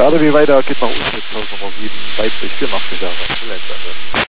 RDW weiter, geht nach unten, Nummer 7, Leipzig, 84 Jahre, Lenzende.